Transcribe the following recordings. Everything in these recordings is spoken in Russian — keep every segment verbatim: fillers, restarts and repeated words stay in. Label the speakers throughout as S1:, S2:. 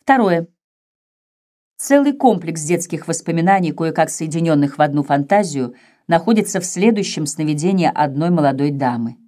S1: Второе. Целый комплекс детских воспоминаний, кое-как соединенных в одну фантазию, находится в следующем сновидении одной молодой дамы.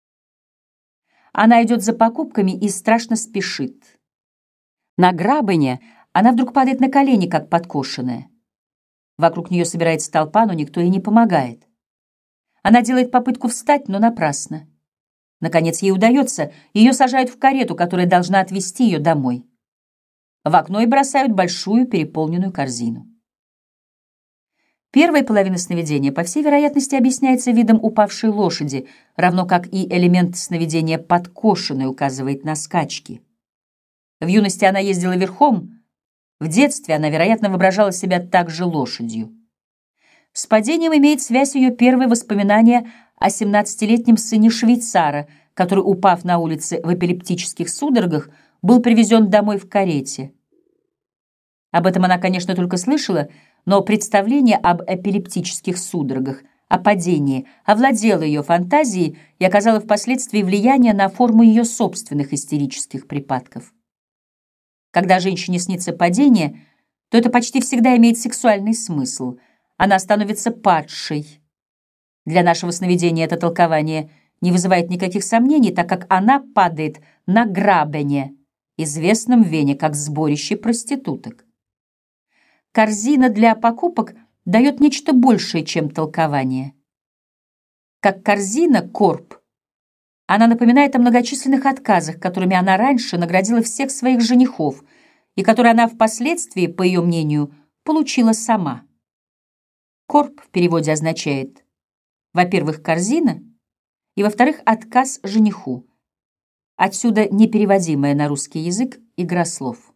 S1: Она идет за покупками и страшно спешит. На грабыне она вдруг падает на колени, как подкошенная. Вокруг нее собирается толпа, но никто ей не помогает. Она делает попытку встать, но напрасно. Наконец ей удается, ее сажают в карету, которая должна отвезти ее домой. В окно и бросают большую переполненную корзину. Первая половина сновидения, по всей вероятности, объясняется видом упавшей лошади, равно как и элемент сновидения подкошенный указывает на скачки. В юности она ездила верхом, в детстве она, вероятно, воображала себя также лошадью. С падением имеет связь ее первое воспоминание о семнадцатилетнем сыне швейцара, который, упав на улице в эпилептических судорогах, был привезен домой в карете. Об этом она, конечно, только слышала, но представление об эпилептических судорогах, о падении, овладело ее фантазией и оказало впоследствии влияние на форму ее собственных истерических припадков. Когда женщине снится падение, то это почти всегда имеет сексуальный смысл. Она становится падшей. Для нашего сновидения это толкование не вызывает никаких сомнений, так как она падает на грабене, известном в Вене как сборище проституток. Корзина для покупок дает нечто большее, чем толкование. Как корзина, корб, она напоминает о многочисленных отказах, которыми она раньше наградила всех своих женихов, и которые она впоследствии, по ее мнению, получила сама. Корб в переводе означает, во-первых, корзина, и, во-вторых, отказ жениху. Отсюда непереводимая на русский язык игра слов.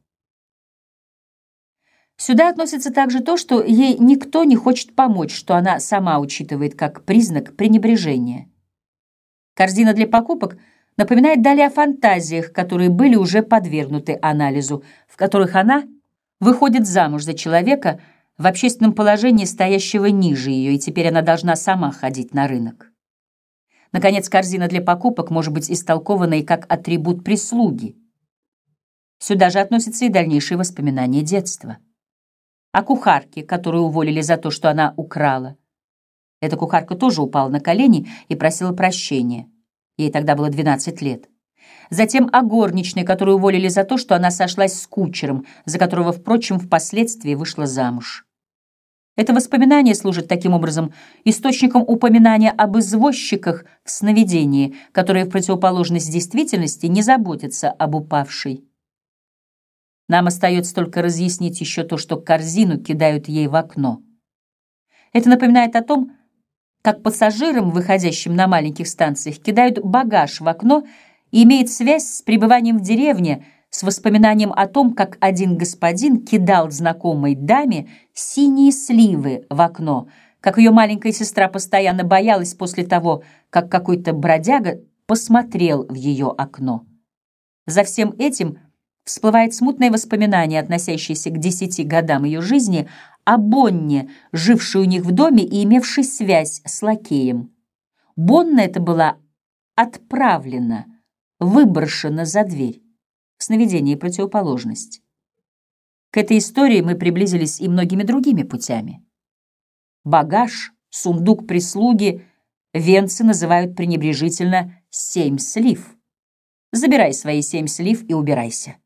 S1: Сюда относится также то, что ей никто не хочет помочь, что она сама учитывает как признак пренебрежения. Корзина для покупок напоминает далее о фантазиях, которые были уже подвергнуты анализу, в которых она выходит замуж за человека в общественном положении, стоящего ниже ее, и теперь она должна сама ходить на рынок. Наконец, корзина для покупок может быть истолкована и как атрибут прислуги. Сюда же относятся и дальнейшие воспоминания детства. О кухарке, которую уволили за то, что она украла. Эта кухарка тоже упала на колени и просила прощения. Ей тогда было двенадцать лет. Затем о горничной, которую уволили за то, что она сошлась с кучером, за которого, впрочем, впоследствии вышла замуж. Это воспоминание служит таким образом источником упоминания об извозчиках в сновидении, которые в противоположность действительности не заботятся об упавшей. Нам остается только разъяснить еще то, что корзину кидают ей в окно. Это напоминает о том, как пассажирам, выходящим на маленьких станциях, кидают багаж в окно и имеет связь с пребыванием в деревне, с воспоминанием о том, как один господин кидал знакомой даме синие сливы в окно, как ее маленькая сестра постоянно боялась после того, как какой-то бродяга посмотрел в ее окно. За всем этим всплывает смутное воспоминание, относящееся к десяти годам ее жизни, о Бонне, жившей у них в доме и имевшей связь с лакеем. Бонна эта была отправлена, выброшена за дверь. В сновидении противоположность. К этой истории мы приблизились и многими другими путями. Багаж, сундук прислуги венцы называют пренебрежительно «семь слив». Забирай свои семь слив и убирайся.